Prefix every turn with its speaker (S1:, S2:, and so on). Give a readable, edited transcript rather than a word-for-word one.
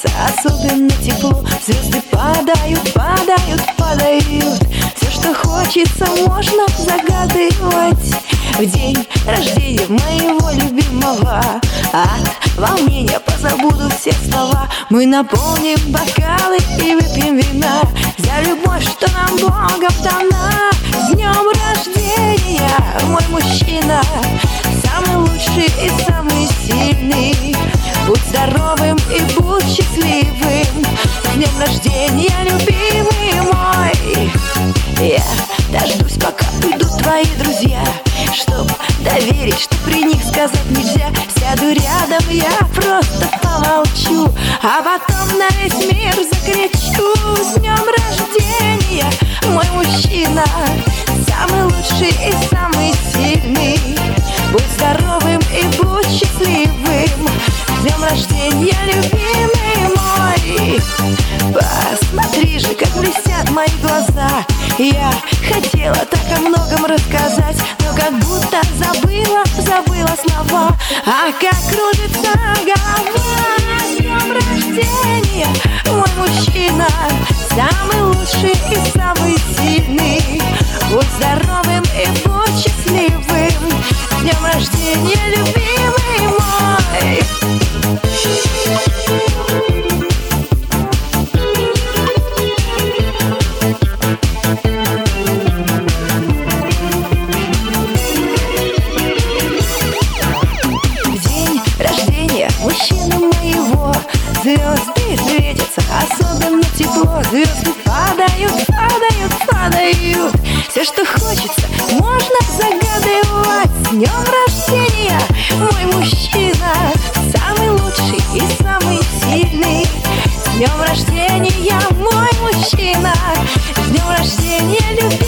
S1: светится особенно тепло. Звезды падают, падают, падают. Все, что хочется, можно загадывать в день рождения моего любимого. От волнения позабуду все слова. Мы наполним бокалы и выпьем вина за любовь, что нам Богом дана. С днем рождения, мой мужчина, самый лучший и самый сильный. Будь здоровым и будь счастливым. С днем рождения, любимый мой. Я дождусь, пока уйдут твои друзья, чтоб доверить, что при них сказать нельзя. Сяду рядом, я просто помолчу, а потом на весь мир закричу: с днем рождения, мой мужчина, самый лучший и самый сильный. Будь здоровым и будь счастливым. С днем рождения, любимый мой. Посмотри же, как блестят мои глаза. Я хотела так о многом рассказать, но как будто забыла слова. А как кружится голова. С днем рождения, мой мужчина, самый лучший и самый сильный. Будь здоровым и будь счастливым. С днем рождения, любимый мой. Мужчины моего, звезды светятся особенно тепло. Звезды падают, падают, падают. Все, что хочется, можно загадывать. С днем рождения, мой мужчина, самый лучший и самый сильный. С днем рождения, мой мужчина, с днем рождения, любимый.